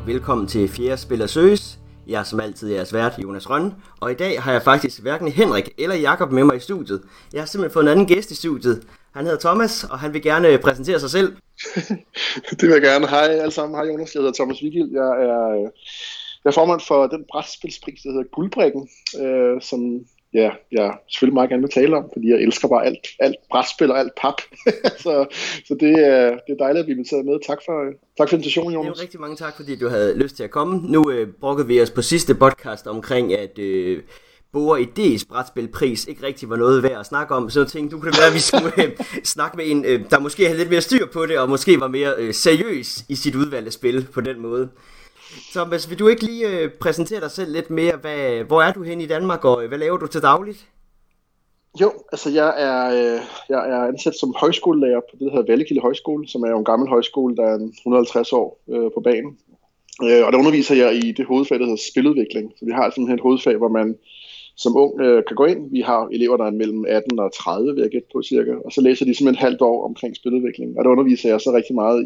velkommen til Fjerde Spiller Søges. Jeg er som altid jeres vært, Jonas Rønne, og i dag har jeg faktisk hverken Henrik eller Jakob med mig i studiet. Jeg har simpelthen fået en anden gæst i studiet. Han hedder Thomas, og han vil gerne præsentere sig selv. Det vil jeg gerne. Hej alle sammen. Hej Jonas, jeg hedder Thomas Vigild. Jeg er formand for den brætspilspris, der hedder Guldbrikken, som jeg selvfølgelig meget gerne vil tale om, fordi jeg elsker bare alt brætspil og alt pap. så det er dejligt at blive inviteret med. Tak for invitationen, Jonas. Det er rigtig mange tak, fordi du havde lyst til at komme. Nu bruggede vi os på sidste podcast omkring, at Bore Idés brætspilpris ikke rigtig var noget værd at snakke om. Så jeg tænkte, du kunne være, at vi skulle snakke med en, der måske havde lidt mere styr på det, og måske var mere seriøs i sit udvalgte spil på den måde. Thomas, vil du ikke lige præsentere dig selv lidt mere? Hvor er du hen i Danmark, og hvad laver du til dagligt? Jo, altså jeg er ansat som højskolelærer på det, der hedder Vallekilde Højskole, som er jo en gammel højskole, der er 150 år på banen. Og der underviser jeg i det hovedfag, der hedder spiludvikling. Så vi har simpelthen et hovedfag, hvor man som ung kan gå ind. Vi har elever, der er mellem 18 og 30, vil jeg gætte på cirka. Og så læser de simpelthen et halvt år omkring spiludvikling. Og der underviser jeg så rigtig meget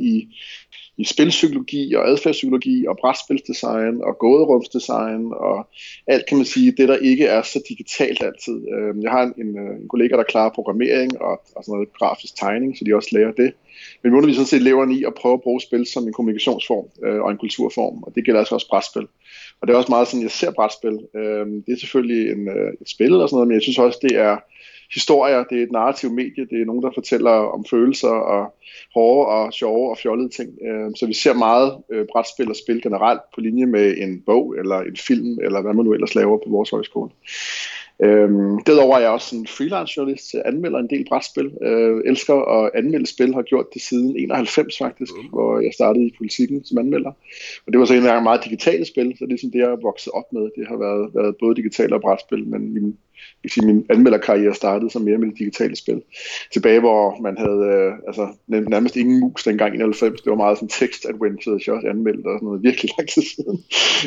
i spilpsykologi og adfærdspsykologi og brætspilsdesign og gåderumsdesign og alt, kan man sige, det der ikke er så digitalt altid. Jeg har en kollega, der klarer programmering og sådan noget grafisk tegning, så de også lærer det. Men vi underviser sådan set eleverne i at prøve at bruge spil som en kommunikationsform og en kulturform, og det gælder altså også brætspil. Og det er også meget sådan, jeg ser brætspil. Det er selvfølgelig et spil eller sådan noget, men jeg synes også, det er historier, det er et narrativ medie, det er nogen, der fortæller om følelser og hårde og sjove og fjollede ting. Så vi ser meget brætspil og spil generelt på linje med en bog eller en film, eller hvad man nu ellers laver på vores højskole. Derudover er jeg også en freelance journalist, anmelder en del brætspil, elsker at anmelde spil, har gjort det siden 91 faktisk, hvor jeg startede i Politikken som anmelder. Og det var så en gang meget digitale spil, så det er sådan det, jeg er vokset op med. Det har været både digitale og brætspil, men min anmelderkarriere startede så mere med de digitale spil. Tilbage, hvor man havde nærmest ingen mus dengang i 91. Det var meget sådan text-adventures, jeg også anmeldte og sådan noget virkelig lang tid siden.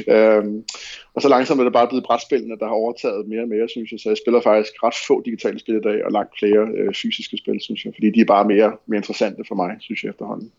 Og så langsomt er det bare blevet brætspillene, der har overtaget mere og mere, synes jeg. Så jeg spiller faktisk ret få digitale spil i dag, og langt flere fysiske spil, synes jeg. Fordi de er bare mere interessante for mig, synes jeg efterhånden.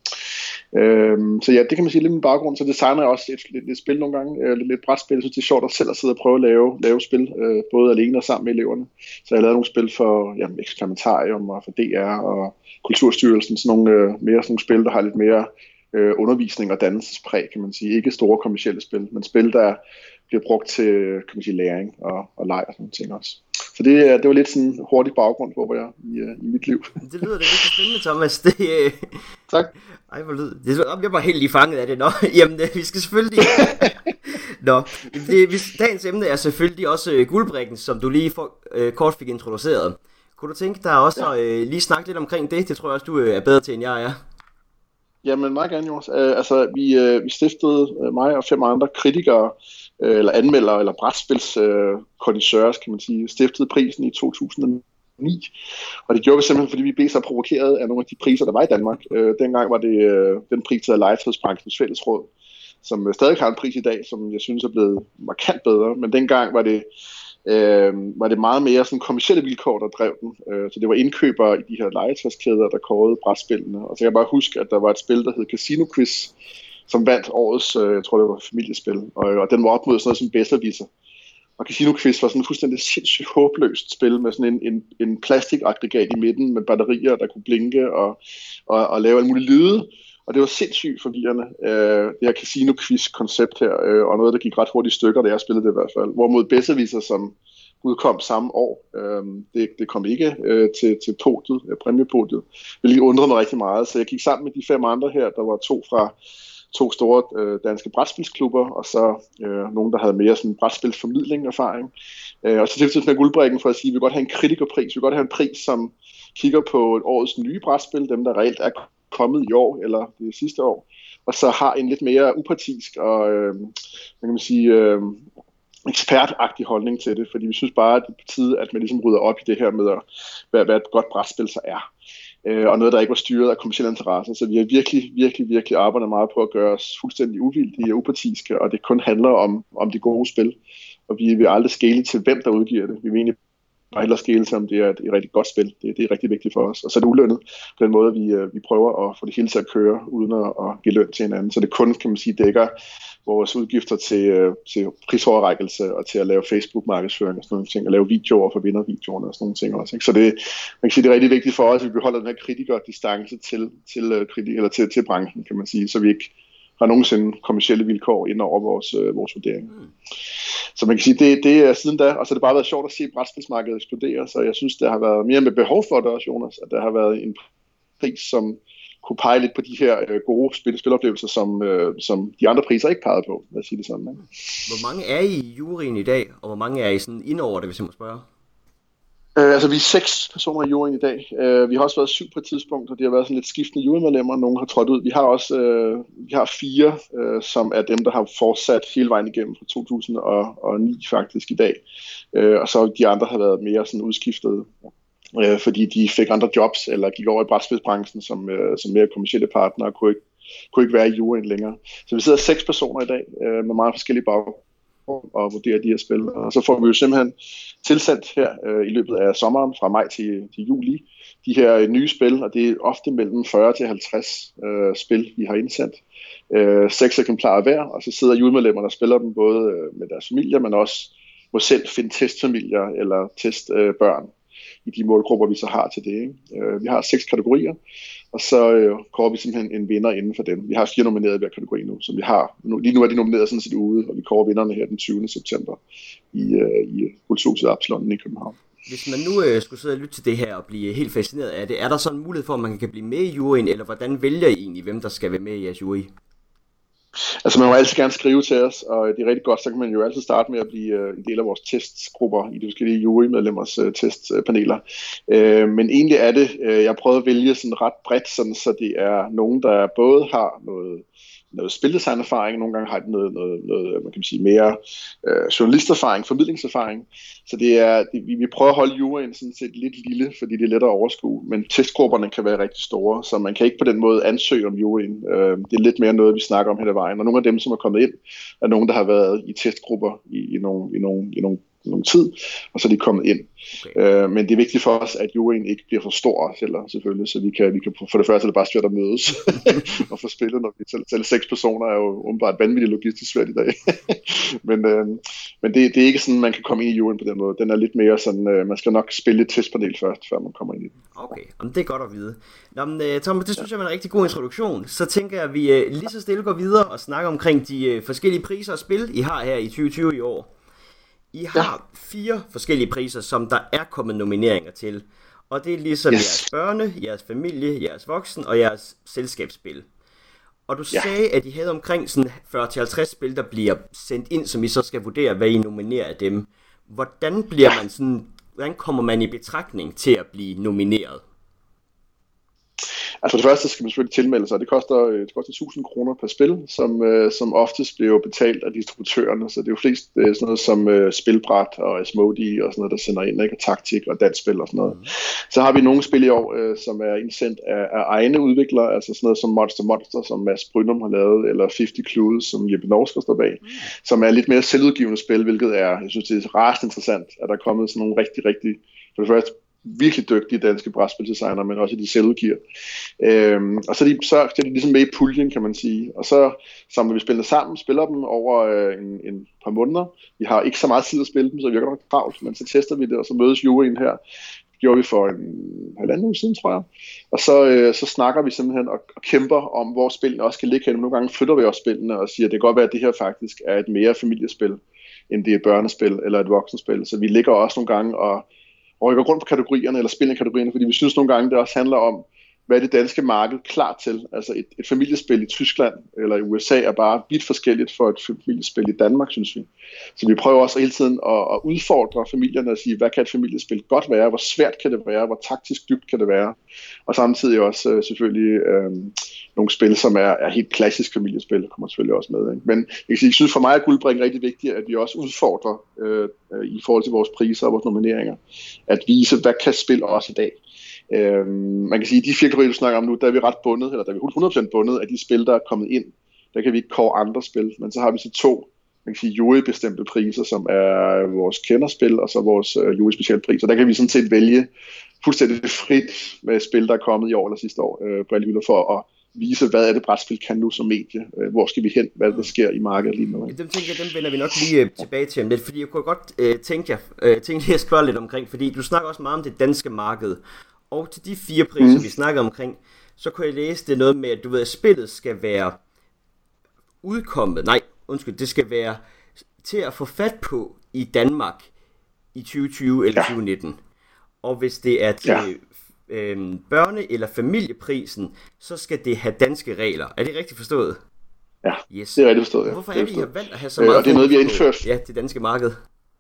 Så ja, det kan man sige lidt min baggrund. Så designer jeg også et spil nogle gange, lidt brætspil. Jeg synes, det er sjovt at selv at sidde og prøve at lave spil, både alene og sammen med eleverne. Så jeg har lavet nogle spil for Eksperimentarium og for DR og Kulturstyrelsen, sådan nogle mere sådan nogle spil, der har lidt mere undervisning og dannelsespræg, kan man sige. Ikke store kommercielle spil, men spil, der bliver brugt til, kan man sige, læring og leg og sådan ting også. Så det var lidt sådan en hurtig baggrund, hvor jeg i mit liv. Det lyder da virkelig spændende, Thomas. Tak. Ej, hvor lyder det. Jeg var helt lige fanget af det. Nå, jamen, vi skal selvfølgelig... Nå, dagens emne er selvfølgelig også Guldbrikken, som du lige kort fik introduceret. Kunne du tænke dig også lige snakke lidt omkring det? Det tror jeg også, du er bedre til, end jeg er. Jamen, meget gerne, Jonas. Vi stiftede, mig og 5 andre kritikere, eller anmeldere, eller brætspilskondisseurs, kan man sige, stiftede prisen i 2009. Og det gjorde vi simpelthen, fordi vi blev så provokeret af nogle af de priser, der var i Danmark. Dengang var det den pris, der hedder Legetøjsbranchens Fællesråd, som stadig har en pris i dag, som jeg synes er blevet markant bedre. Men dengang var det meget mere sådan kommercielle vilkår, der drev den. Så det var indkøbere i de her legetøjskæder, der kårede brætspillene. Og så kan jeg bare huske, at der var et spil, der hed Casino Quiz, som vandt årets, jeg tror det var familiespil, og den var op mod sådan noget som Bedserviser. Og Casino Quiz var sådan et fuldstændig sindssygt håbløst spil med sådan en plastikaggregat i midten med batterier, der kunne blinke og lave alle mulige lyde. Og det var sindssygt forvirrende, det her Casino Quiz-koncept her, og noget, der gik ret hurtigt i stykker, da jeg spillede det i hvert fald. Hvorimod Bedserviser, som udkom samme år, det kom ikke til podiet, præmiepodiet, hvilket undrede mig rigtig meget. Så jeg gik sammen med de 5 andre her, der var 2 fra 2 store danske brætspilsklubber, og så nogen, der havde mere sådan brætspilsformidling erfaring. Og så tilfældet med Guldbrikken for at sige, at vi vil godt have en kritikerpris. Vi vil godt have en pris, som kigger på årets nye brætspil, dem der reelt er kommet i år, eller det sidste år, og så har en lidt mere upartisk og, hvad kan man sige, ekspertagtig holdning til det, fordi vi synes bare, at det er på tide, at man ligesom rydder op i det her med, hvad et godt brætspil så er. Og noget, der ikke var styret af kommercielle interesser. Så vi har virkelig arbejdet meget på at gøre os fuldstændig uvildige og upartiske, og det kun handler om de gode spil. Og vi vil aldrig skele til, hvem der udgiver det. Vi vil egentlig og hellere skele til, om det er et rigtig godt spil. Det er rigtig vigtigt for os. Og så er det ulønnet på den måde, vi prøver at få det hele til at køre, uden at give løn til hinanden. Så det kun, kan man sige, dækker vores udgifter til prisoverrækkelse og til at lave Facebook-markedsføring og sådan nogle ting, og lave videoer for vindervideoerne og sådan nogle ting også. Ikke? Så det, man kan sige, det er rigtig vigtigt for os, at vi beholder den her kritikerdistance til branchen, kan man sige, så vi ikke har nogensinde kommercielle vilkår ind over vores vurdering. Så man kan sige, det er siden da, og så har det bare været sjovt at se brætspilsmarkedet eksplodere, så jeg synes, der har været mere med behov for det også, Jonas, at der har været en pris, som kunne pege lidt på de her gode spiloplevelser, som de andre priser ikke pegede på, lad os sige det sådan. Ikke? Hvor mange er I juryen i dag, og hvor mange er I sådan ind over det, hvis jeg må spørge? Altså vi er 6 personer i juryen i dag. Vi har også været 7 på et tidspunkt, og det har været sådan lidt skiftende jurymedlemmer. Nogle har trådt ud. Vi har også 4, som er dem, der har fortsat hele vejen igennem fra 2009 faktisk i dag. Og så de andre har været mere sådan udskiftede, fordi de fik andre jobs, eller gik over i brætspilsbranchen som mere kommercielle partnere, og kunne ikke være i juryen længere. Så vi sidder 6 personer i dag med meget forskellige baggrunde og vurdere de her spil. Og så får vi jo simpelthen tilsendt her i løbet af sommeren, fra maj til juli, de her nye spil, og det er ofte mellem 40 til 50 spil, vi har indsendt. 6 eksemplarer hver, og så sidder jurymedlemmerne og spiller dem både med deres familier, men også må selv finde testfamilier eller testbørn i de målgrupper, vi så har til det. Ikke? Vi har 6 kategorier, og så kårer vi simpelthen en vinder inden for dem. Vi har 4 nominerede i hver kategori nu, så vi har lige nu er de nomineret sådan set ude, og vi kårer vinderne her den 20. september i Kulturhuset Absalon i København. Hvis man nu skulle sidde og lytte til det her og blive helt fascineret af det, er der så en mulighed for, at man kan blive med i juryen, eller hvordan vælger I egentlig, hvem der skal være med i jeres jury? Altså man må altid gerne skrive til os, og det er rigtig godt, så kan man jo altid starte med at blive en del af vores testgrupper i de forskellige jurymedlemmers testpaneler. Men egentlig er det, jeg prøver at vælge sådan ret bredt, sådan, så det er nogen, der både har noget spildesignерfaring, nogle gange har de noget man kan sige, mere journalisterfaring, formidlingserfaring. Så vi prøver at holde juryen sådan set lidt lille, fordi det er lettere at overskue, men testgrupperne kan være rigtig store, så man kan ikke på den måde ansøge om juryen. Det er lidt mere noget, vi snakker om hele vejen, og nogle af dem, som er kommet ind, er nogen, der har været i testgrupper i nogle tid, og så er de kommet ind. Okay. Men det er vigtigt for os, at juryen ikke bliver for stor selvfølgelig, så vi kan for det første er det bare svært at mødes og få spillet, når vi selv 6 personer er jo umiddelbart vanvittigt logistisk svært i dag. men det er ikke sådan, man kan komme ind i juryen på den måde. Den er lidt mere sådan, man skal nok spille et testpanel først, før man kommer ind i den. Okay, det er godt at vide. Nå, men, Thomas, det synes jeg var en rigtig god introduktion. Så tænker jeg, at vi lige så stille går videre og snakker omkring de forskellige priser og spil, I har her i 2020 i år. I har 4 forskellige priser, som der er kommet nomineringer til. Og det er ligesom jeres børne, jeres familie, jeres voksen og jeres selskabsspil. Og du sagde, at I havde omkring sådan 40-50 spil, der bliver sendt ind, som I så skal vurdere, hvad I nominerer af dem. Hvordan kommer man i betragtning til at blive nomineret? Altså for det første skal man selvfølgelig tilmelde sig. Det koster 1.000 kroner per spil, som oftest bliver betalt af distributørerne. Så det er jo flest sådan noget som Spilbræt og Asmodee og sådan noget, der sender ind, ikke? Og Taktik og Danspil og sådan noget. Så har vi nogle spil i år, som er indsendt af egne udviklere, altså sådan noget som Monster, som Mads Brynum har lavet, eller 50 Clues, som Jeppe Norsker står bag, som er lidt mere selvudgivende spil, hvilket jeg synes, det er ret interessant, at der er kommet sådan nogle rigtig, for det første, virkelig dygtige danske brætspildesigner, men også de selvudgiver. Og så er de ligesom med i puljen, kan man sige. Og så samler vi spillene sammen, spiller dem over en par måneder. Vi har ikke så meget tid at spille dem, så vi virker nok travlt, men så tester vi det, og så mødes juryen her. Det gjorde vi for en halvanden uge siden, tror jeg. Og så snakker vi simpelthen og kæmper om, hvor spillene også kan ligge hen. Nogle gange flytter vi også spillene og siger, at det kan godt være, at det her faktisk er et mere familiespil, end det er et børnespil eller et voksenspil. Så vi ligger også nogle gange og rykker rundt på kategorierne, eller spiller kategorierne, fordi vi synes nogle gange, det også handler om, hvad er det danske marked klar til? Altså et familiespil i Tyskland eller i USA er bare vidt forskelligt for et familiespil i Danmark, synes vi. Så vi prøver også hele tiden at udfordre familierne og sige, hvad kan et familiespil godt være? Hvor svært kan det være? Hvor taktisk dybt kan det være? Og samtidig også selvfølgelig nogle spil, som er helt klassisk familiespil, kommer selvfølgelig også med. Ikke? Men jeg synes for mig er Guldbring rigtig vigtigt, at vi også udfordrer i forhold til vores priser og vores nomineringer, at vise, hvad kan spil også i dag. Man kan sige, at de 4 kategorier, du snakker om nu, der er vi ret bundet, eller der er vi 100% bundet af de spil, der er kommet ind. Der kan vi ikke kåre andre spil, men så har vi så 2 man kan sige, jurybestemte priser, som er vores kenderspil, og så vores jury-specialpris. Og der kan vi sådan set vælge fuldstændig frit med spil, der er kommet i år eller sidste år på alle hylder, for at vise, hvad er det brætspil kan nu som medie, hvor skal vi hen, hvad der sker i markedet lige nu. Dem tænker jeg, dem vender vi nok lige tilbage til om lidt, fordi jeg kunne godt tænke lige at spørge lidt omkring, fordi du snakker også meget om det danske marked, og til de 4 priser, vi snakker omkring, så kunne jeg læse det noget med, at du ved, at spillet skal være det skal være til at få fat på i Danmark i 2020 eller 2019. Og hvis det er til børne- eller familieprisen, så skal det have danske regler. Er det rigtigt forstået? Ja, yes. Det er rigtigt forstået. Ja. Hvorfor er det, I har valgt at have så meget og det er noget, vi har indført. Ja, det danske marked.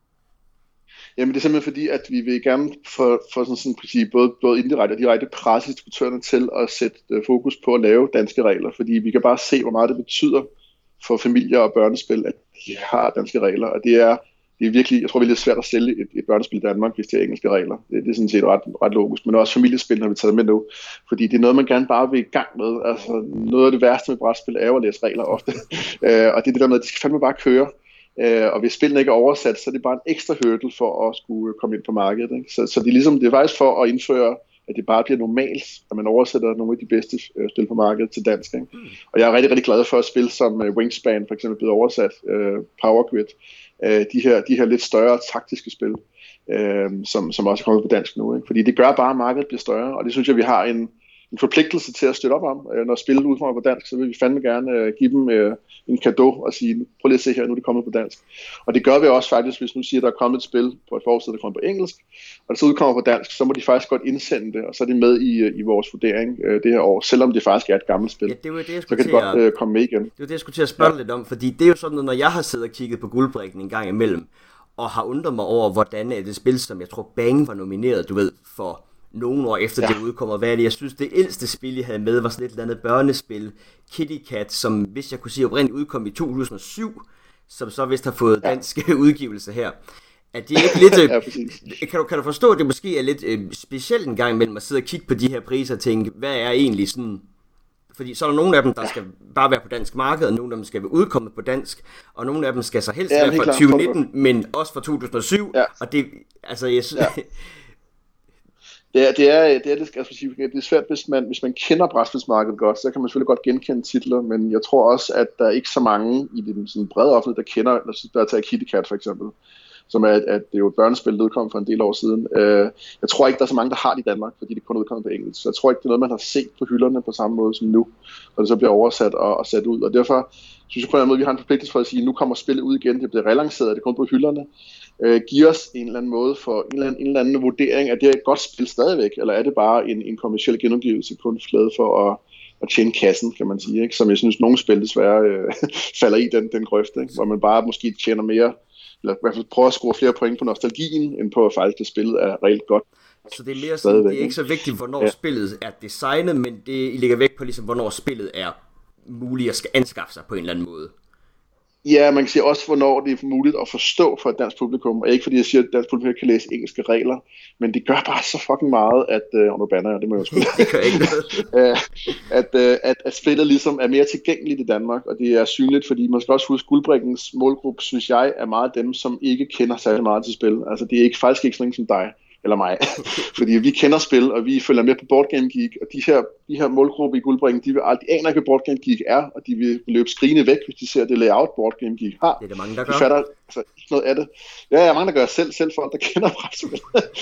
Jamen det er simpelthen fordi, at vi vil gerne for sådan at sige, både indirekte og direkte presse distributørerne til at sætte fokus på at lave danske regler, fordi vi kan bare se, hvor meget det betyder for familier og børnespil, at de har danske regler, og det er virkelig, jeg tror, det er lidt svært at sælge et børnespil i Danmark, hvis det er engelske regler. Det er sådan set ret logisk, men også familiespil har vi taget med nu, fordi det er noget, man gerne bare vil i gang med. Altså, noget af det værste med brætspil er jo at læse regler ofte, og det er det der med, at de skal fandme bare køre. Og hvis spillene ikke er oversat, så er det bare en ekstra hurdle for at skulle komme ind på markedet. Ikke? Så det er faktisk for at indføre, at det bare bliver normalt, at man oversætter nogle af de bedste spil på markedet til dansk. Ikke? Og jeg er rigtig, rigtig glad for at spille som Wingspan, for eksempel blevet oversat, Power Grid, de her lidt større taktiske spil, som også er kommet på dansk nu. Ikke? Fordi det gør bare, at markedet bliver større, og det synes jeg, vi har en forpligtelse til at støtte op om. Når spillet udkommer på dansk, så vil vi fandme gerne give dem en cadeau og sige, prøv lige at se her, nu er det kommet på dansk. Og det gør vi også faktisk, hvis nu siger, der er kommet et spil på et forårsted, der kommer på engelsk, og det så udkommer på dansk, så må de faktisk godt indsende det, og så er det med i vores vurdering det her år, selvom det faktisk er et gammelt spil. Ja, det var det, jeg så kan det godt komme med igen. Det var det, jeg skulle til at spørge lidt om, fordi det er jo sådan, når jeg har siddet og kigget på Guldbrikken en gang imellem, og har undret mig over, hvordan er det spil, som jeg tror Bang var nomineret, du ved, for nogle år efter det udkommer. Hvad er det? Jeg synes, det ældste spil, jeg havde med, var sådan et eller andet børnespil, Kitty Cat, som, hvis jeg kunne sige, oprindeligt udkom i 2007, som så vist har fået dansk udgivelse her. Er det ikke lidt... kan du forstå, at det måske er lidt specielt en gang imellem at sidde og kigge på de her priser og tænke, hvad er egentlig sådan... Fordi så er der nogle af dem, der skal bare være på dansk marked, og nogle af dem skal være udkommet på dansk, og nogle af dem skal så helst være fra 2019, men også fra 2007, og det... Altså, jeg synes... Det er svært, hvis man kender brætspilsmarkedet godt, så kan man selvfølgelig godt genkende titler, men jeg tror også, at der er ikke så mange i den sådan brede offentlighed, der kender, der tager Kitty Cat for eksempel, som er, at det er jo et børnespil, der udkom for en del år siden. Jeg tror ikke, der er så mange, der har det i Danmark, fordi det kun er udkommet på engelsk, så jeg tror ikke, det er noget, man har set på hylderne på samme måde som nu, når det så bliver oversat og sat ud, og derfor synes jeg på en eller anden måde, vi har en forpligtelse for at sige, at nu kommer spillet ud igen, det bliver relanceret, det kommer på hylderne, giver os en eller anden måde for en eller anden vurdering, at det er et godt spil stadigvæk, eller er det bare en kommerciel genudgivelse kun flade for at tjene kassen, kan man sige, ikke? Som jeg synes, nogle spil desværre falder i den grøft, ikke? Hvor man bare måske tjener mere, eller i hvert fald prøver at score flere point på nostalgien, end på faktisk, at spillet er reelt godt. Så det er mere sådan, det er ikke så vigtigt, hvornår spillet er designet, men det I lægger vægt på, ligesom, hvornår spillet er muligt at skal anskaffe sig på en eller anden måde. Ja, man kan sige også, hvornår det er muligt at forstå for et dansk publikum. Og ikke fordi jeg siger, at dansk publikum kan læse engelske regler, men det gør bare så fucking meget, at, og nu banner jeg, det må jeg jo spille, det gør ikke noget. at spillet ligesom er mere tilgængeligt i Danmark, og det er synligt, fordi man skal også huske, Guldbrikkens målgruppe, synes jeg, er meget dem, som ikke kender særlig meget til spil. Altså det er faktisk ikke sådan som dig eller mig, fordi vi kender spil, og vi følger med på Board Game Geek, og de her målgrupper i Guldbrikken, de aner ikke, hvad Board Game Geek er, og de vil løbe skrigende væk, hvis de ser det layout, Board Game Geek har. Det er der mange, der gør. De fatter altså ikke noget af det. Ja, der er mange, der gør selv folk, der kender brætspil.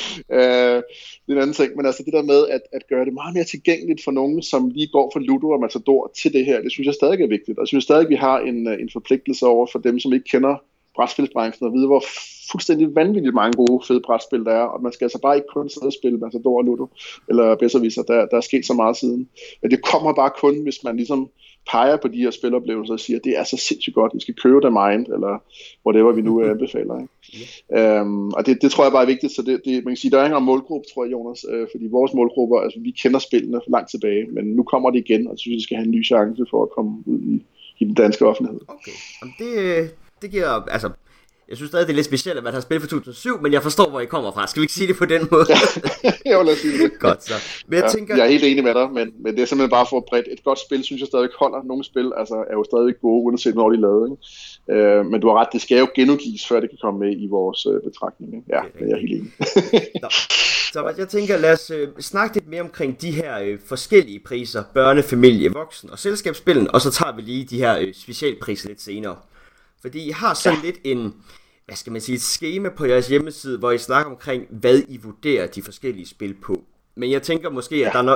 Det er en anden ting, men altså det der med at gøre det meget mere tilgængeligt for nogen, som lige går fra Ludo og Matador til det her, det synes jeg stadig er vigtigt, og jeg synes stadig, vi har en forpligtelse over for dem, som ikke kender brætspilsbranchen, og vide, hvor fuldstændig vanvittigt mange gode, fede brætspil der er, og man skal altså bare ikke kun sidde og spille Matador og Ludo, eller Besserwisser, der er sket så meget siden. Men det kommer bare kun, hvis man ligesom peger på de her spiloplevelser og siger, at det er så sindssygt godt, vi skal købe The Mind, eller whatever vi nu anbefaler. Ikke? Og det tror jeg bare er vigtigt, så det man kan sige, der er ikke en målgruppe, tror jeg, Jonas, fordi vores målgrupper, altså vi kender spillene langt tilbage, men nu kommer det igen, og jeg synes, vi skal have en ny chance for at komme ud i den danske offentlighed. Okay, det giver, altså, Jeg synes stadig, det er lidt specielt, at man har spillet for 2007, men jeg forstår, hvor I kommer fra. Skal vi ikke sige det på den måde? Jo, lad os sige det. Godt så. Men jeg er helt enig med dig, men det er simpelthen bare for bredt. Et godt spil, synes jeg stadig holder. Nogle spil er jo stadig gode, uanset når de er lavet. Ikke? Men du har ret, det skal jo genudgives, før det kan komme med i vores betragtning. Ikke? Ja, det er jeg helt enig. Så jeg tænker, lad os snakke lidt mere omkring de her forskellige priser, børne, familie, voksen og selskabsspillen, og så tager vi lige de her specialpriser lidt senere. Fordi I har sådan lidt en, hvad skal man sige, et skema på jeres hjemmeside, hvor I snakker omkring, hvad I vurderer de forskellige spil på. Men jeg tænker måske, at der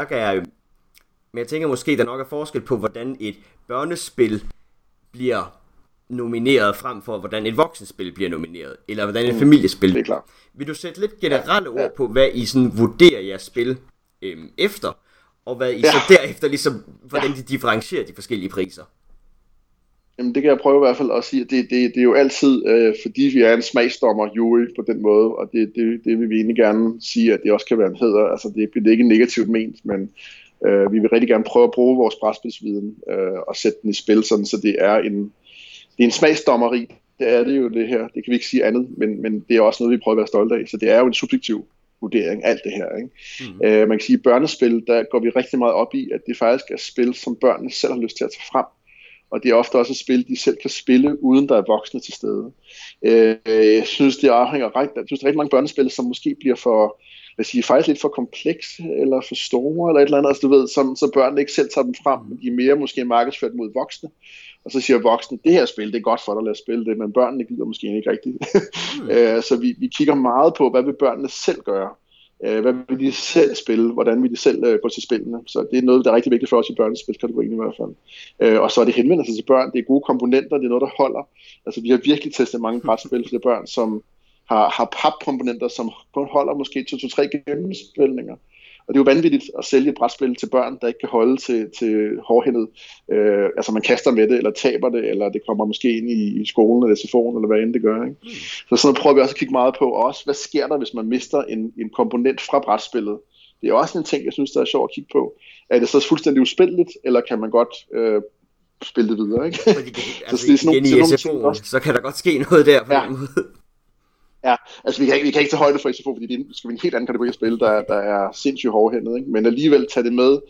nok er forskel på, hvordan et børnespil bliver nomineret frem for, hvordan et voksenspil bliver nomineret, eller hvordan et familiespil. Det er klart. Vil du sætte lidt generelle ord på, hvad I sådan vurderer jeres spil efter, og hvad I så derefter ligesom, hvordan de differentierer de forskellige priser? Jamen det kan jeg prøve i hvert fald at sige, at det er jo altid, fordi vi er en smagsdommer jury på den måde, og det vil vi egentlig gerne sige, at det også kan være en hæder. Altså det er ikke negativt ment, men vi vil rigtig gerne prøve at bruge vores brætspilsviden og sætte den i spil, sådan, så det er en smagsdommeri. Det er det jo det her, det kan vi ikke sige andet, men det er også noget, vi prøver at være stolte af, så det er jo en subjektiv vurdering, alt det her. Ikke? Man kan sige, at børnespil, der går vi rigtig meget op i, at det faktisk er spil, som børnene selv har lyst til at tage frem. Og det er ofte også et spil, de selv kan spille, uden der er voksne til stede. Jeg synes, det afhænger der er rigtig mange børnespil, som måske bliver for, faktisk lidt for komplekse, eller for store, eller et eller andet, altså, du ved, så børnene ikke selv tager dem frem, men de er mere måske markedsført mod voksne. Og så siger voksne, det her spil, det er godt for dig, lad os spille det, men børnene gider måske ikke rigtigt. Så vi kigger meget på, hvad vil børnene selv gøre? Hvad vil de selv spille? Hvordan vil de selv gå til spillene? Så det er noget, der er rigtig vigtigt for os i børnespilskategorien i hvert fald. Og så er det henvendelse til børn. Det er gode komponenter, det er noget, der holder. Altså vi har virkelig testet mange brætspil til børn, som har papkomponenter, som kun holder måske 2-3 gennemspilninger. Og det er jo vanvittigt at sælge et brætspil til børn, der ikke kan holde til hårdhændet. Altså man kaster med det, eller taber det, eller det kommer måske ind i skolen, eller SFO'en, eller hvad end det gør. Ikke? Så sådan noget prøver vi også at kigge meget på. Og også, hvad sker der, hvis man mister en komponent fra brætspillet? Det er også en ting, jeg synes, der er sjovt at kigge på. Er det så fuldstændig uspilligt, eller kan man godt spille det videre? Ikke? Fordi altså, så igen i SFO'en, så kan der godt ske noget der på den måde. Ja, altså vi kan ikke tage højde for SFO, fordi det er en helt anden kategori af spil, der er sindssygt hårdhændet, ikke? Men alligevel tage det med,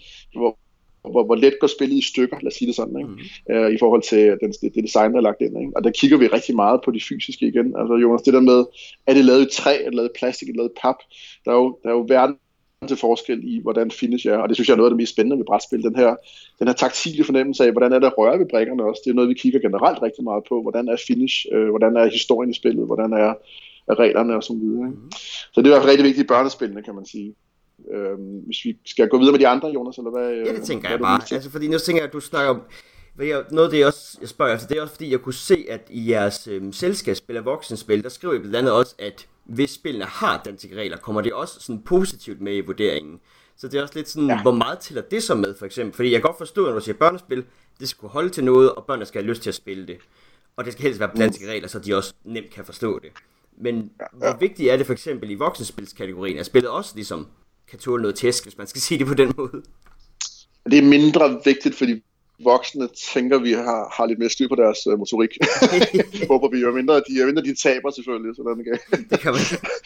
hvor let går spillet i stykker, lad os sige det sådan, ikke? I forhold til det design, der er lagt ind. Ikke? Og der kigger vi rigtig meget på de fysiske igen. Altså Jonas, det der med, er det lavet i træ, er det lavet i plastik, er det lavet i pap? Der er jo verden til forskel i, hvordan finish er, og det synes jeg er noget af det mest spændende ved brætspil, den her taktile fornemmelse af, hvordan er der røre ved brikkerne også. Det er noget, vi kigger generelt rigtig meget på. Hvordan er finish, hvordan er historien i spillet, hvordan er reglerne og så videre. Ikke? Så det er i hvert fald rigtig vigtigt i børnespillene, kan man sige. Hvis vi skal gå videre med de andre, Jonas, eller hvad? Ja, det tænker jeg bare. Altså, fordi nu tænker jeg, at du snakker om, noget af det, jeg spørger efter, det er også fordi, jeg kunne se, at i jeres selskabsspil og voksenspil, der skriver I blandt andet også, at hvis spillene har danske regler, kommer det også sådan positivt med i vurderingen. Så det er også lidt sådan, hvor meget tæller det så med, for eksempel? Fordi jeg kan godt forstå, når du siger børnespil, det skal kunne holde til noget, og børnene skal have lyst til at spille det. Og det skal helst være på danske regler, så de også nemt kan forstå det. Men hvor vigtigt er det for eksempel i voksenspilskategorien, at spillet også ligesom kan tåle noget tæsk, hvis man skal sige det på den måde? Det er mindre vigtigt, fordi voksne tænker, vi har lidt mere styr på deres motorik. Håber vi jo mindre de taber selvfølgelig. Sådan, okay? Det kan man.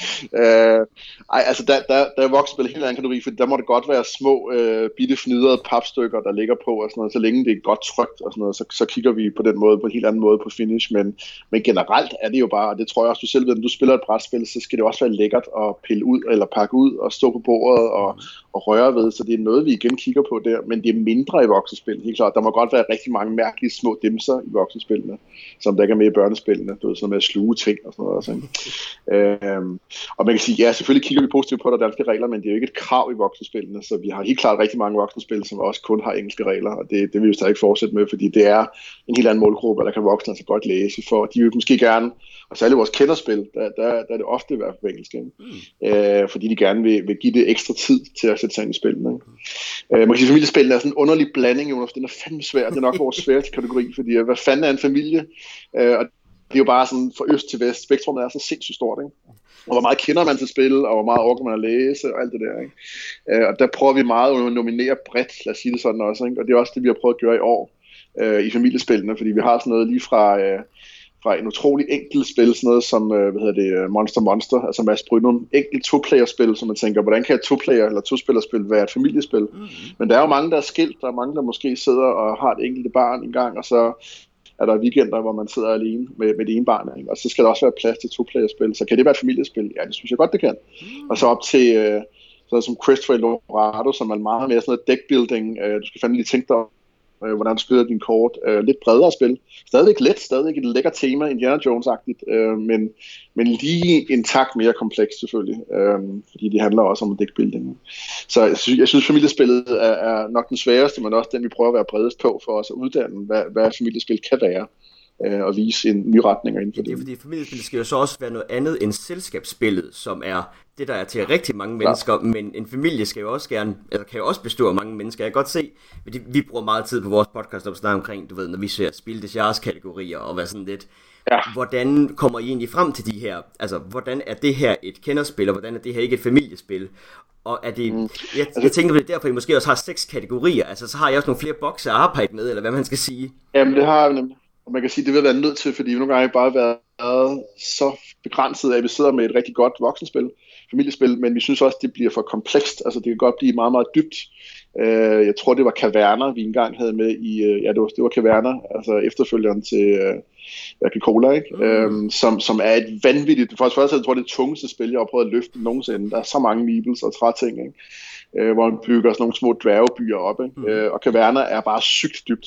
Altså der er voksenspil helt anden kategori, for der må det godt være små, bitte fnidrede papstykker, der ligger på og sådan noget. Så længe det er godt trykt og sådan noget, så kigger vi på den måde, på en helt anden måde på finish. Men generelt er det jo bare, og det tror jeg også du selv ved, når du spiller et brætspil, så skal det også være lækkert at pille ud eller pakke ud og stå på bordet og røre ved. Så det er noget, vi igen kigger på der, men det er mindre i voksenspil, helt klart. Der må godt være rigtig mange mærkelige små dimser i voksenspillene, som der ikke er med i børnespillene. Du ved, sådan med at sluge ting og sådan noget også. Og man kan sige, ja, selvfølgelig kigger vi positivt på der danske regler, men det er jo ikke et krav i voksenspillene, så vi har helt klart rigtig mange voksenspil, som også kun har engelske regler, og det vil vi stadig fortsætte med, fordi det er en helt anden målgruppe, der kan voksne altså godt læse, for de vil måske gerne, og særligt vores kenderspil, der er det ofte i hvert fald på engelsk, fordi de gerne vil give det ekstra tid til at sætte sig ind i spillene. Man kan sige, familiespillene er sådan en underlig blanding, Jonas, den er fandme svær, det er nok vores sværeste kategori, fordi hvad fanden er en familie? Og det er jo bare sådan fra øst til vest, spektrummet er så sindssygt stort, ikke? Og hvor meget kender man til spil, og hvor meget orker man at læse, og alt det der, ikke? Og der prøver vi meget at nominere bredt, lad os sige det sådan også, ikke? Og det er også det, vi har prøvet at gøre i år i familiespillene, fordi vi har sådan noget lige fra fra en utrolig enkelt spil, sådan noget som Monster, altså Mads Brynum, enkelt to-player-spil, som man tænker, hvordan kan et to-player eller to-spillerspil være et familiespil? Mm-hmm. Men der er jo mange, der er skilt, der er mange, der måske sidder og har et enkelt barn en gang, og så er der weekender, hvor man sidder alene med det ene barn, ikke? Og så skal der også være plads til to-player-spil. Så kan det være et familiespil? Ja, det synes jeg godt, det kan. Mm. Og så op til sådan som Christopher Lorado, som er meget mere sådan noget deckbuilding. Du skal fandme lige tænke dig om, hvordan du spiller din kort. Lidt bredere spil. Stadigvæk let, stadigvæk et lækkert tema, Indiana Jones-agtigt, men lige en tak mere kompleks selvfølgelig, fordi det handler også om deckbuilding. Så jeg synes familiespillet er nok den sværeste, men også den, vi prøver at være bredest på for os at uddanne, hvad familiespil kan være, og vise en ny retning inden for det. Det er fordi familiespillet skal jo så også være noget andet end selskabsspillet, som er det, der er til rigtig mange mennesker, men en familie skal jo også gerne, eller kan jo også bestå af mange mennesker. Jeg kan godt se, fordi vi bruger meget tid på vores podcast at snakke omkring, du ved, når vi ser spil des jahres kategorier og hvad sådan lidt. Ja. Hvordan kommer I egentlig frem til de her, altså hvordan er det her et kenderspil, og hvordan er det her ikke et familiespil? Og er det, jeg tænker på det derfor, I måske også har 6 kategorier, altså så har jeg også nogle flere bokse at arbejde med, eller hvad man skal sige. Jamen det har vi nemlig. Og man kan sige, at det vil være nødt til, fordi vi nogle gange bare har været så begrænset af, at vi sidder med et rigtig godt voksenspil, familiespil, men vi synes også, at det bliver for komplekst. Altså det kan godt blive meget, meget dybt. Jeg tror, det var Caverna, vi engang havde med i, det var Caverna, altså efterfølgeren til Agricola, ikke? Som er et vanvittigt, for først jeg tror, det er det tungeste spil, jeg har prøvet at løfte nogensinde. Der er så mange meebles og træting, ikke? Hvor man bygger sådan nogle små dværgebyer op, ikke? Og Caverna er bare sygt dybt.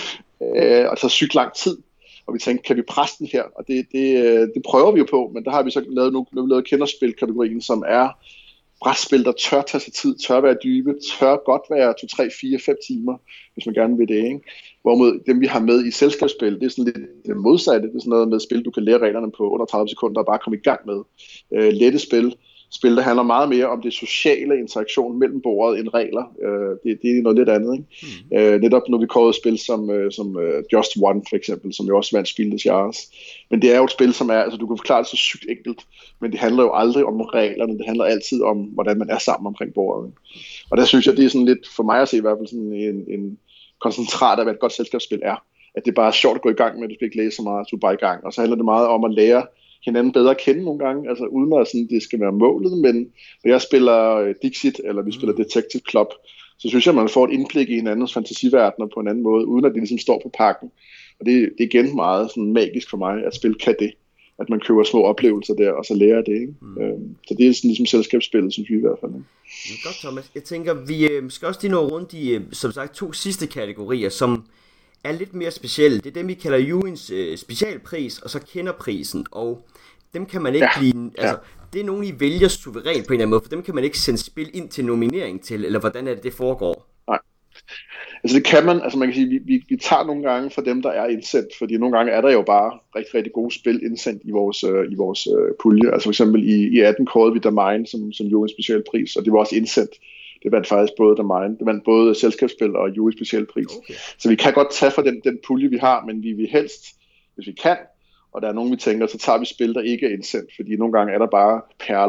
Og så sygt lang tid. Og vi tænkte, kan vi presse den her? Og det prøver vi jo på, men der har vi så lavet kenderspil-kategorien, som er brætspil, der tør tage sig tid, tør være dybe, tør godt være 2, 3, 4, 5 timer, hvis man gerne vil det, ikke? Hvorimod dem, vi har med i selskabsspil, det er sådan lidt det modsatte. Det er sådan noget med spil, du kan lære reglerne på under 30 sekunder og bare komme i gang med. Lette spil, der handler meget mere om det sociale interaktion mellem bordet end regler. Det er noget lidt andet, ikke? Netop når vi kårede spil som Just One for eksempel, som jo også vandt spil des jahres. Men det er jo et spil, som er, altså du kan forklare det så sygt enkelt, men det handler jo aldrig om reglerne, det handler altid om, hvordan man er sammen omkring bordet. Og der synes jeg, det er sådan lidt, for mig at se i hvert fald sådan en koncentrat af, hvad et godt selskabsspil er. At det bare er sjovt at gå i gang med, du skal ikke læse så meget, du er bare i gang. Og så handler det meget om at lære hinanden bedre at kende nogle gange, altså uden at sådan, det skal være målet, men når jeg spiller Dixit, eller vi spiller Detective Club, så synes jeg, at man får et indblik i hinandens fantasiverdener på en anden måde, uden at det ligesom står på pakken. Og det er igen meget sådan magisk for mig, at spil kan det. At man køber små oplevelser der, og så lærer det, ikke? Så det er sådan ligesom selskabsspillet, synes vi i hvert fald. Godt, Thomas. Jeg tænker, vi skal også lige nå rundt i, som sagt, 2 sidste kategorier, som er lidt mere specielle. Det er dem, vi kalder Ewings specialpris, og så kenderprisen, og dem kan man ikke blive, altså, det er nogen, I vælger suverænt på en eller anden måde, for dem kan man ikke sende spil ind til nominering til, eller hvordan er det foregår? Nej. Altså det kan man, altså man kan sige, vi tager nogle gange fra dem, der er indsendt, fordi nogle gange er der jo bare rigtig, rigtig gode spil indsendt i vores pulje. Altså for eksempel i 18 kårede vi The Mine som Ewings specialpris, og det var også indsendt. Det vandt faktisk både The Mine, det vandt både selskabsspil og Ewings specialpris. Okay. Så vi kan godt tage fra den pulje, vi har, men vi vil helst, hvis vi kan, og der er nogen, vi tænker, så tager vi spil, der ikke er indsendt, fordi nogle gange er der bare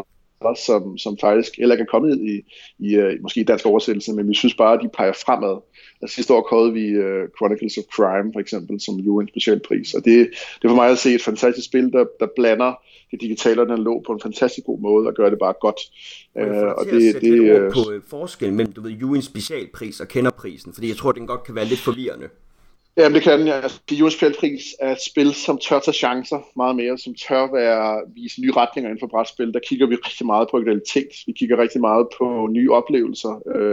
perler, som faktisk heller ikke er kommet i måske i dansk oversættelse, men vi synes bare, at de peger fremad. Altså, sidste år kårede vi Chronicles of Crime, for eksempel, som Ewings specialpris, og det er for mig at se et fantastisk spil, der blander det digitale og den lå på en fantastisk god måde, og gør det bare godt. Og det på forskellen mellem, du ved, Ewings specialpris og kenderprisen, fordi jeg tror, den godt kan være lidt forvirrende. Jamen det kan den, ja. Altså, Ewings specialpris er et spil, som tør tage chancer meget mere, som tør vise nye retninger inden for brætspil. Der kigger vi rigtig meget på realitet. Vi kigger rigtig meget på nye oplevelser.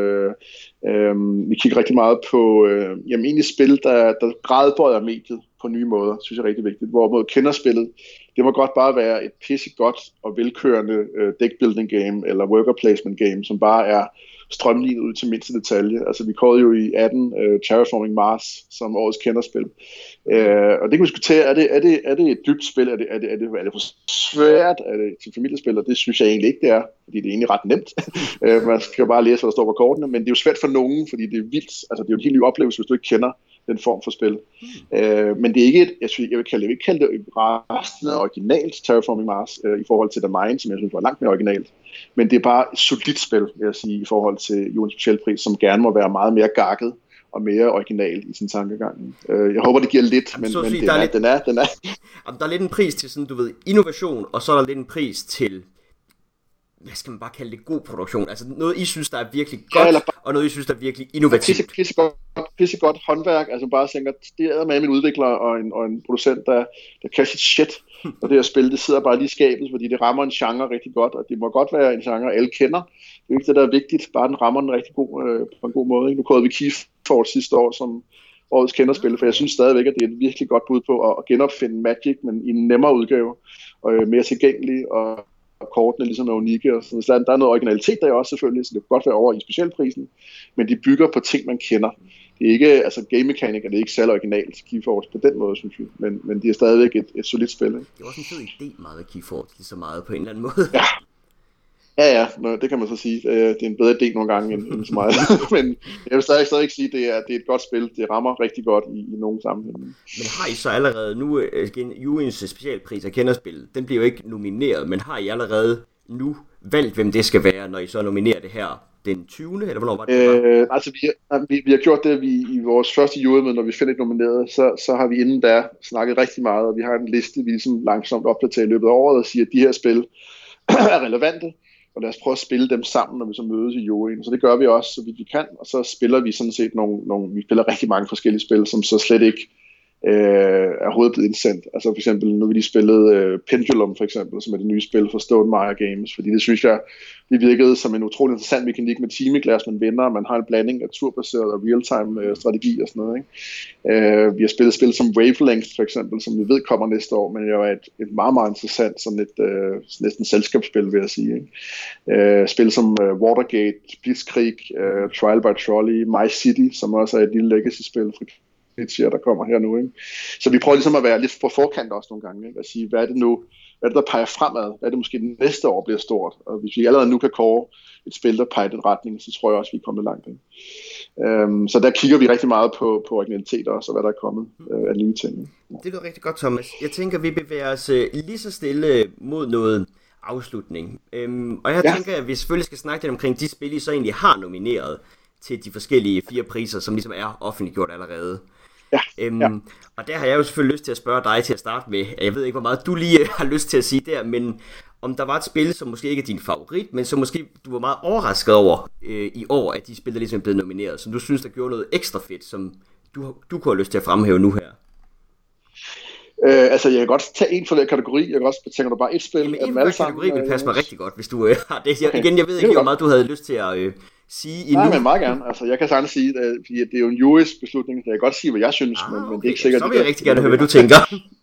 Vi kigger rigtig meget på egentlig spil, der gradbøjer mediet på nye måder, synes jeg er rigtig vigtigt. Hvorimod kenderspillet, det må godt bare være et pissegodt og velkørende deckbuilding game eller worker placement game, som bare er strømlignet ud til mindste detalje. Altså vi kårede jo i 18 Terraforming Mars som årets kenderspil. Og det kan vi diskutere, er det et dybt spil? Er det for svært? Er det til familiespil? Og det synes jeg egentlig ikke, det er, fordi det er egentlig ret nemt. Man skal jo bare læse, hvad der står på kortene, men det er jo svært for nogen, fordi det er vildt. Altså det er jo en helt ny oplevelse, hvis du ikke kender den form for spil. Men det er ikke jeg vil ikke kalde det resten af originalt Terraforming Mars i forhold til The Mine, som jeg synes var langt mere originalt. Men det er bare et solidt spil, vil jeg sige, i forhold til Ewings specialpris, som gerne må være meget mere gakket og mere original i sin tankegang. Jeg håber, det giver lidt, men den er. Jamen, der er lidt en pris til sådan, du ved, innovation, og så er der lidt en pris til, hvad skal man bare kalde det, god produktion. Altså noget, I synes, der er virkelig godt, og noget, I synes, der er virkelig innovativt. Pisse godt håndværk, altså bare tænker, det er med en udvikler og en producent, der kan sit shit, og det her spil, det sidder bare lige i skabet, fordi det rammer en genre rigtig godt, og det må godt være en genre, alle kender. Det er ikke det, der er vigtigt, bare den rammer den rigtig god, på en god måde. Ikke? Nu kårede vi Keyforge sidste år som årets kenderspil, for jeg synes stadigvæk, at det er et virkelig godt bud på at genopfinde Magic, men i en nemmere udgave, og mere tilgængelig, og kortene ligesom er unikke, og sådan. Så der er noget originalitet der også selvfølgelig, så det kan godt være over i specialprisen, men de bygger på ting, man kender. Det er ikke, altså game mechanic er det ikke særlig originalt Keyforge på den måde, synes jeg, men det er stadigvæk et solidt spil. Ikke? Det er også en fed idé meget af Keyforge, lige så meget på en eller anden måde. Ja, det kan man så sige. Det er en bedre idé nogle gange end så meget. Men jeg vil stadig sige, at det er et godt spil. Det rammer rigtig godt i nogle sammenhænge. Men har I så allerede nu, Juryens specialpris af kenderspil, den bliver jo ikke nomineret, men har I allerede nu valgt, hvem det skal være, når I så nominerer det her den 20. eller hvornår var det? Altså vi har gjort det, i vores første jurymøde, når vi finder et nomineret, så har vi inden da snakket rigtig meget, og vi har en liste, vi ligesom langsomt opdaterer i løbet af året, og siger, at de her spil er relevante, og lad os prøve at spille dem sammen, når vi så mødes i juryen. Så det gør vi også, så vidt vi kan, og så spiller vi sådan set vi spiller rigtig mange forskellige spil, som så slet ikke er overhovedet blevet indsendt. Altså for eksempel, nu vi lige spillet Pendulum for eksempel, som er det nye spil fra Stonemaier Games, fordi det synes jeg, det virkede som en utrolig interessant mekanik med teameglas, man vinder, og man har en blanding af turbaseret og real-time strategi og sådan noget. Ikke? Vi har spillet spil som Wavelength for eksempel, som vi ved kommer næste år, men det er et meget, meget interessant, sådan et næsten selskabsspil, vil jeg sige. Ikke? Spil som Watergate, Blitzkrieg, Trial by Trolley, My City, som også er et lille legacy-spil fra der kommer her nu, ikke? Så vi prøver ligesom at være lidt på forkant også nogle gange, ikke? At sige, hvad er det der peger fremad, hvad er det måske den næste år bliver stort, og hvis vi allerede nu kan kåre et spil, der peger i den retning, så tror jeg også, vi er kommet langt, ikke? Så der kigger vi rigtig meget på originalitet også, og hvad der er kommet af nye ting, ikke? Det lyder rigtig godt, Thomas. Jeg tænker, vi bevæger os lige så stille mod noget afslutning, og jeg tænker, at vi selvfølgelig skal snakke lidt omkring de spil, I så egentlig har nomineret til de forskellige 4 priser, som ligesom er offentliggjort allerede. Og der har jeg jo selvfølgelig lyst til at spørge dig til at starte med. Jeg ved ikke, hvor meget du lige har lyst til at sige der, men om der var et spil, som måske ikke er din favorit, men som måske du var meget overrasket over i år, at de spil, der ligesom er blevet nomineret, som du synes, der gjorde noget ekstra fedt, som du kunne have lyst til at fremhæve nu her. Altså, jeg kan godt tage en for hver kategori. Jeg kan også tænke, du bare et spil. Jamen, en for kategori vil passe mig rigtig godt, hvis du har det. Jeg ved ikke, hvor meget du havde lyst til at sige endnu. Nej, men meget gerne. Altså, jeg kan sagtens sige, fordi det er jo en jurys beslutning, så jeg kan godt sige, hvad jeg synes, men det er ikke sikkert. Så vil jeg rigtig gerne høre, hvad du tænker.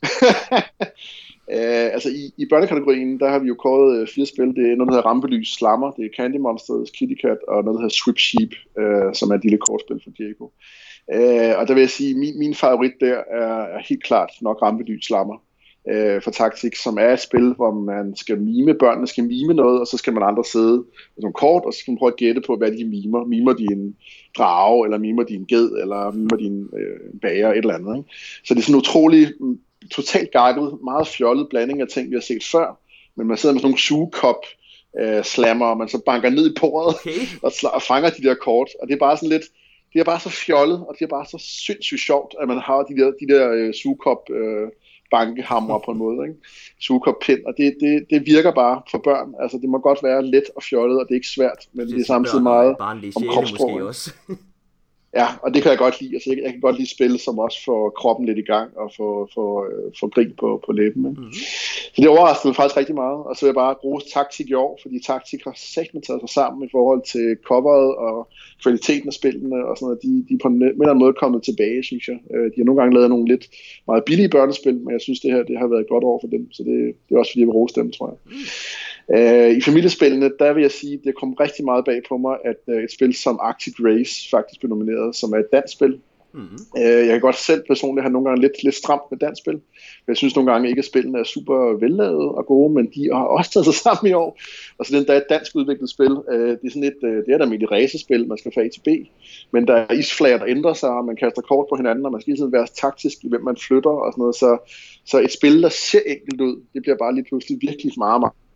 Altså, i børnekategorien, der har vi jo kåret 4 spil. Det er noget, der hedder Rampelys Slammer, det er Candy Monsters, Kitty Cat, og noget, der hedder Swip Sheep, som er et lille kortspil for Diego. Og der vil jeg sige, min favorit der er helt klart nok Rampelys Slammer for Taktik, som er et spil, hvor man skal børnene skal mime noget, og så skal man andre sidde med nogle kort, og så skal man prøve at gætte på, hvad de mimer. Mimer de en drage, eller mimer de en ged, eller mimer de en bager, et eller andet. Ikke? Så det er sådan en utrolig, totalt guidet, meget fjollet blanding af ting, vi har set før, men man sidder med sådan nogle sugekop slammer, og man så banker ned i bordet og fanger de der kort, og det er bare sådan lidt, det er bare så fjollet, og det er bare så sindssygt sjovt, at man har de der sugekop bankehammer på en måde, ikke? Sugekop-pind, og det virker bare for børn. Altså, det må godt være let og fjollet, og det er ikke svært, men det er samtidig meget om kropssprog. Ja, og det kan jeg godt lide. Altså, jeg kan godt lide spil, som også får kroppen lidt i gang og får grin på læben. Mm-hmm. Så det overraskede mig faktisk rigtig meget. Og så vil jeg bare bruge Taktik i år, fordi Taktik har sagt taget sig sammen i forhold til coveret og kvaliteten af spillene og sådan noget. De er på en eller anden måde kommet tilbage, synes jeg. De har nogle gange lavet nogle lidt meget billige børnespil, men jeg synes, det har været et godt år for dem. Så det er også fordi, jeg vil rose dem, tror jeg. I familiespillene, der vil jeg sige, det kom rigtig meget bag på mig, at et spil som Arctic Race faktisk blev nomineret, som er et dansk spil. Mm-hmm. Jeg kan godt selv personligt have nogle gange lidt stramt med dansk spil. Jeg synes nogle gange ikke, at spillene er super vellavet og gode, men de har også taget sig sammen i år. Og så der er et dansk udviklet spil. Det er sådan det er et almindeligt racerspil, man skal fra A til B. Men der er isflager, der ændrer sig, og man kaster kort på hinanden, og man skal ligesom være taktisk i, hvem man flytter og sådan noget. Så et spil, der ser enkelt ud, det bliver bare lige pludselig virkelig meget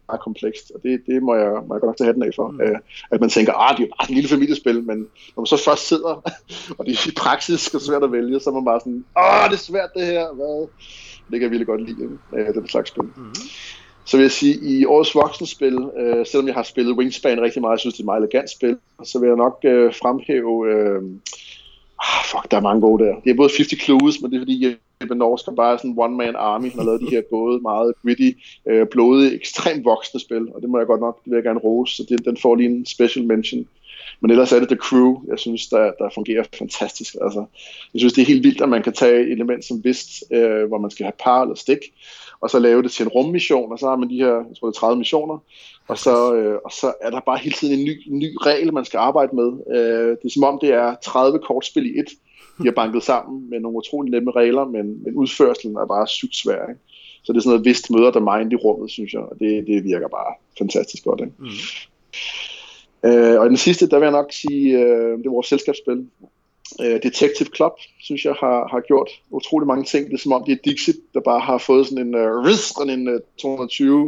meget komplekst, og det må jeg godt nok tage hatten af for. At man tænker, det er jo bare et lille familiespil, men når man så først sidder, og det er i praksis er svært at vælge, så er man bare sådan, det er svært det her, hvad? Det kan jeg virkelig godt lide, det slags spil. Så vil jeg sige, i årets voksenspil, selvom jeg har spillet Wingspan rigtig meget, jeg synes det er et meget elegant spil, så vil jeg nok fremhæve, der er mange gode der. Det er både 50 Clues, men det er fordi, Jeppe Norsk er bare sådan en one-man army, han har lavet de her både meget gritty, blodige, ekstremt voksne spil, og det må jeg godt nok, det vil jeg gerne rose, så den får lige en special mention. Men ellers er det The Crew, jeg synes, der fungerer fantastisk. Altså, jeg synes, det er helt vildt, at man kan tage et element som Vist, hvor man skal have par eller stik, og så lave det til en rummission, og så har man de her, jeg tror det er 30 missioner, og så er der bare hele tiden en ny regel, man skal arbejde med. Det er som om, det er 30 kortspil i et, de har banket sammen med nogle utrolig nemme regler, men udførselen er bare sygt svær, ikke? Så det er sådan noget Vist møder der mind i rummet, synes jeg, og det virker bare fantastisk godt, ikke? Og den sidste, der vil jeg nok sige, det er vores selskabsspil. Detective Club, synes jeg, har gjort utrolig mange ting. Det er som om, det er Dixit, der bare har fået sådan en 220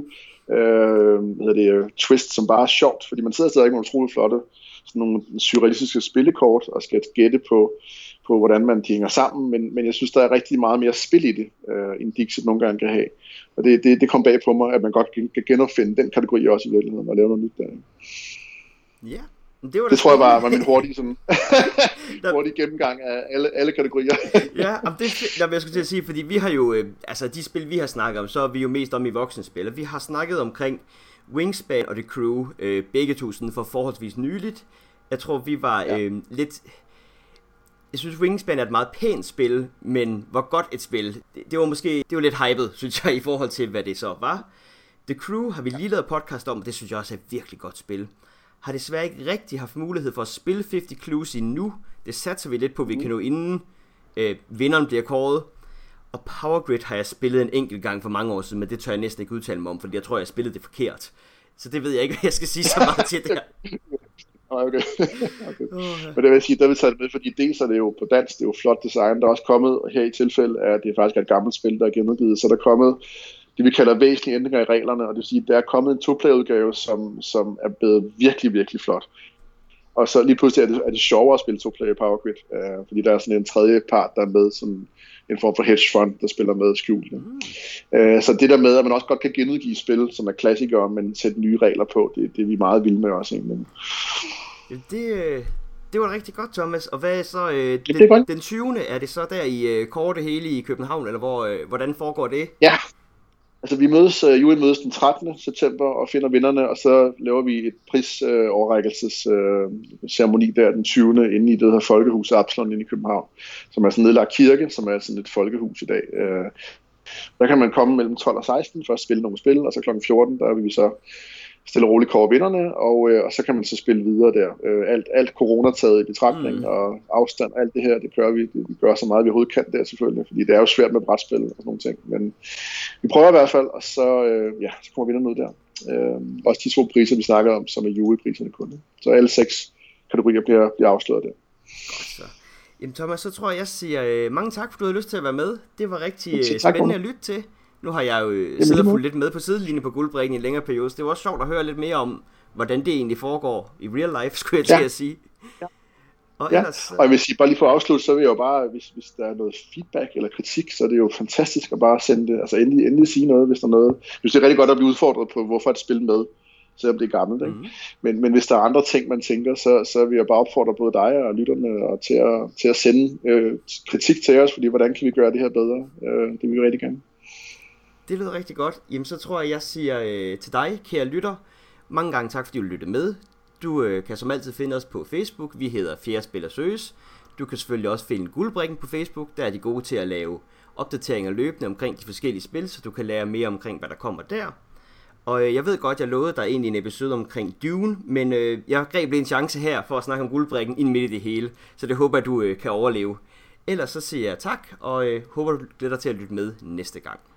twist, som bare er sjovt, fordi man sidder stadig med nogle utrolig flotte, sådan nogle surrealistiske spillekort, og skal gætte på hvordan man hænger sammen, men jeg synes, der er rigtig meget mere spil i det, end Dixit nogle gange kan have. Og det kom bag på mig, at man godt kan genopfinde den kategori også i virkeligheden, og lave noget nyt der. Ja. Det tror jeg bare var min hurtige gennemgang af alle kategorier. Jeg skulle til at sige, fordi vi har jo, de spil vi har snakket om, så er vi jo mest om i voksenspil, og vi har snakket omkring Wingspan og The Crew, begge to sådan for forholdsvis nyligt. Jeg tror vi var lidt, jeg synes Wingspan er et meget pænt spil, men hvor godt et spil, det var lidt hypet, synes jeg, i forhold til hvad det så var. The Crew har vi lige lavet podcast om, og det synes jeg også er et virkelig godt spil. Har desværre ikke rigtig haft mulighed for at spille 50 Clues endnu. Det satser vi lidt på, vi kan nå inden vinderen bliver kåret. Og Power Grid har jeg spillet en enkelt gang for mange år siden, men det tør jeg næsten ikke udtale mig om, fordi jeg tror, jeg spillede det forkert. Så det ved jeg ikke, hvad jeg skal sige så meget til det her. Okay. Men det vil jeg sige, der vil tage det med, fordi dels er det jo på dansk, det er jo flot design, der er også kommet, og her i tilfælde er det faktisk et gammelt spil, der er genudgivet, så der er kommet det vi kalder væsentlige ændringer i reglerne, og det vil sige, at der er kommet en to-player-udgave, som er blevet virkelig, virkelig flot. Og så lige pludselig er det sjovere at spille to-player Power Grid, fordi der er sådan en tredje part, der er med, som en form for hedge fund, der spiller med skjult. Så det der med, at man også godt kan genudgive spil, som er klassikere, men sætte nye regler på, det er vi meget vilde med også egentlig. Det var rigtig godt, Thomas. Og hvad er så den 20. Er det så der i Korte Hele i København, eller hvordan foregår det? Ja. Altså vi juryen mødes den 13. september og finder vinderne, og så laver vi et prisoverrækkelsesceremoni der den 20. inde i det her folkehus Absalon inde i København, som er sådan en nedlagt kirke, som er sådan et folkehus i dag. Der kan man komme mellem 12 og 16 for at spille nogle spil, og så kl. 14, der vil vi så stille og roligt kåre vinderne, og så kan man så spille videre der. Alt corona taget i betragtning, og afstand, alt det her, det gør vi gør så meget vi overhovedet kan der selvfølgelig, fordi det er jo svært med brætspil og sådan nogle ting, men vi prøver i hvert fald, og så kommer vinderne ud der. Også de 2 priser, vi snakker om, som er jurypriserne kun. Så alle 6 kategorier bliver afsløret der. Godt så. Jamen Thomas, så tror jeg siger mange tak, for du havde lyst til at være med. Det var rigtig spændende at lytte til. Nu har jeg jo siddet og fulgt lidt med på sidelinjen på Guldbrikken i en længere periode, så det var også sjovt at høre lidt mere om, hvordan det egentlig foregår i real life, skulle jeg til at sige. Og ellers, og jeg vil sige, bare lige for at afslutte, så vil jeg jo bare, hvis der er noget feedback eller kritik, så er det jo fantastisk at bare sende det, altså endelig sige noget, hvis der er noget. Jeg synes, det er rigtig godt at blive udfordret på, hvorfor et spil med, selvom det er gammelt, ikke? Men hvis der er andre ting, man tænker, så vil jeg bare opfordre både dig og lytterne og til at sende kritik til os, fordi hvordan kan vi gøre det her bedre? Det vil vi rigtig gerne. Det lyder rigtig godt. Jamen så tror jeg siger til dig, kære lytter, mange gange tak, fordi du lyttede med. Du kan som altid finde os på Facebook. Vi hedder Fjerde Spiller Søges. Du kan selvfølgelig også finde Guldbrikken på Facebook. Der er de gode til at lave opdateringer løbende omkring de forskellige spil, så du kan lære mere omkring, hvad der kommer der. Og jeg ved godt, jeg lovede dig egentlig en episode omkring Dune, men jeg greb lige en chance her for at snakke om Guldbrikken ind midt i det hele. Så det håber jeg, du kan overleve. Ellers så siger jeg tak, og håber du glæder dig til at lytte med næste gang.